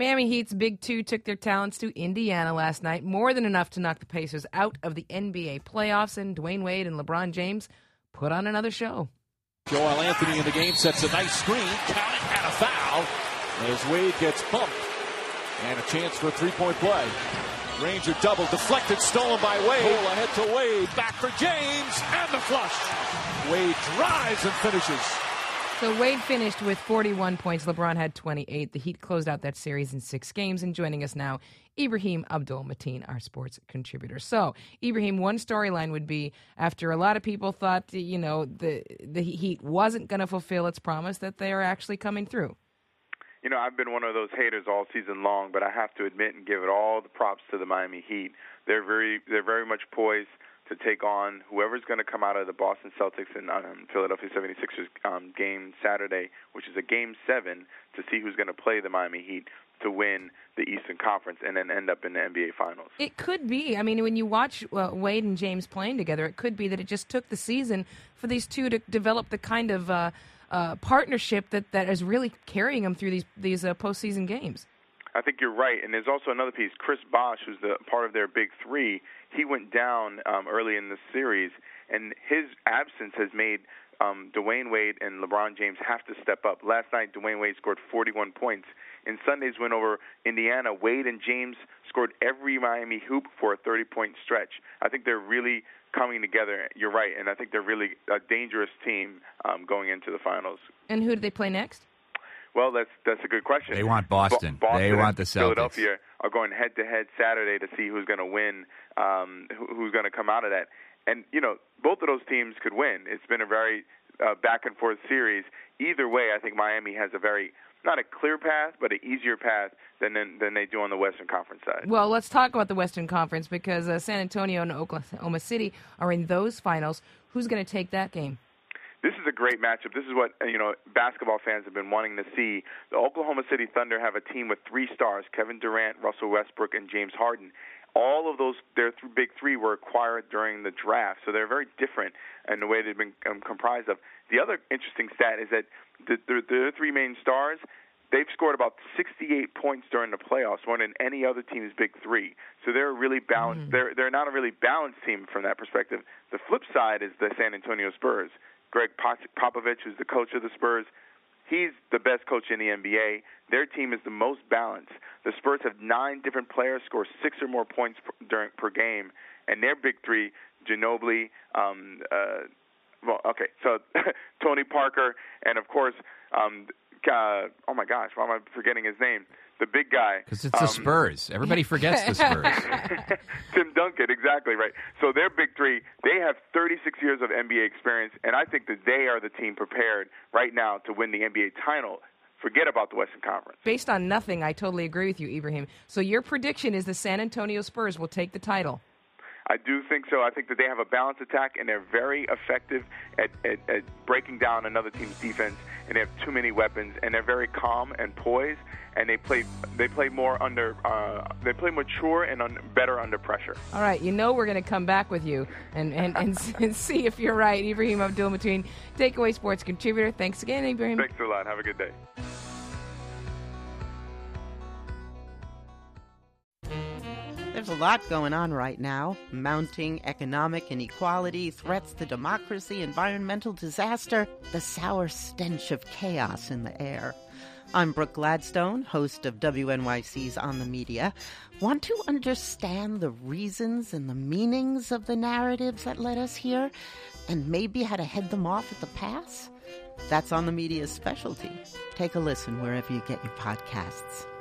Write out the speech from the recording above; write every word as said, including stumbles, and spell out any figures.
Miami Heat's Big Two took their talents to Indiana last night, more than enough to knock the Pacers out of the N B A playoffs, and Dwayne Wade and LeBron James put on another show. Joel Anthony in the game sets a nice screen, count it, and a foul as Wade gets bumped, and a chance for a three-point play. Ranger double, deflected, stolen by Wade. Pull ahead to Wade, back for James, and the flush. Wade drives and finishes. So Wade finished with forty-one points. LeBron had twenty-eight. The Heat closed out that series in six games. And joining us now, Ibrahim Abdul-Mateen, our sports contributor. So, Ibrahim, one storyline would be, after a lot of people thought, you know, the the Heat wasn't going to fulfill its promise, that they are actually coming through. You know, I've been one of those haters all season long, but I have to admit and give it all the props to the Miami Heat. They're very, they're very much poised to take on whoever's going to come out of the Boston Celtics and um, Philadelphia seventy-sixers um, game Saturday, which is a game seven, to see who's going to play the Miami Heat to win the Eastern Conference and then end up in the N B A Finals. It could be. I mean, when you watch uh, Wade and James playing together, it could be that it just took the season for these two to develop the kind of uh, uh, partnership that, that is really carrying them through these, these uh, postseason games. I think you're right. And there's also another piece. Chris Bosh, who's the part of their big three, he went down um, early in the series, and his absence has made um, Dwayne Wade and LeBron James have to step up. Last night, Dwayne Wade scored forty-one points. In Sunday's win over Indiana, Wade and James scored every Miami hoop for a thirty-point stretch. I think they're really coming together. You're right, and I think they're really a dangerous team um, going into the finals. And who do they play next? Well, that's that's a good question. They want Boston. Bo- Boston they want the Celtics. Philadelphia are going head-to-head Saturday to see who's going to win, um, who, who's going to come out of that. And, you know, both of those teams could win. It's been a very uh, back-and-forth series. Either way, I think Miami has a very, not a clear path, but an easier path than than they do on the Western Conference side. Well, let's talk about the Western Conference because uh, San Antonio and Oklahoma City are in those finals. Who's going to take that game? This is a great matchup. This is what, you know, basketball fans have been wanting to see. The Oklahoma City Thunder have a team with three stars, Kevin Durant, Russell Westbrook, and James Harden. All of those, their th- big three, were acquired during the draft, so they're very different in the way they've been um, comprised of. The other interesting stat is that the, the, the three main stars, they've scored about sixty-eight points during the playoffs, more than any other team's big three. So they're really balanced. Mm. They're they're not a really balanced team from that perspective. The flip side is the San Antonio Spurs. Greg Popovich, who's the coach of the Spurs, he's the best coach in the N B A. Their team is the most balanced. The Spurs have nine different players score six or more points per, during, per game, and their big three, Ginobili, um, uh, well, okay, so Tony Parker, and of course, um, uh, oh my gosh, why am I forgetting his name? The big guy. Because it's um, the Spurs. Everybody forgets the Spurs. Tim Duncan, exactly right. So their big three, they have thirty-six years of N B A experience, and I think that they are the team prepared right now to win the N B A title. Forget about the Western Conference. Based on nothing, I totally agree with you, Ibrahim. So your prediction is the San Antonio Spurs will take the title. I do think so. I think that they have a balanced attack, and they're very effective at, at, at breaking down another team's defense, and they have too many weapons, and they're very calm and poised, and they play they play more under uh, they play mature and un, better under pressure. All right, you know we're going to come back with you and and, and, and see if you're right. Ibrahim Abdul-Mateen, Takeaway Sports contributor. Thanks again, Ibrahim. Thanks a lot. Have a good day. There's a lot going on right now. Mounting economic inequality, threats to democracy, environmental disaster, the sour stench of chaos in the air. I'm Brooke Gladstone, host of W N Y C's On the Media. Want to understand the reasons and the meanings of the narratives that led us here, and maybe how to head them off at the pass? That's On the Media's specialty. Take a listen wherever you get your podcasts.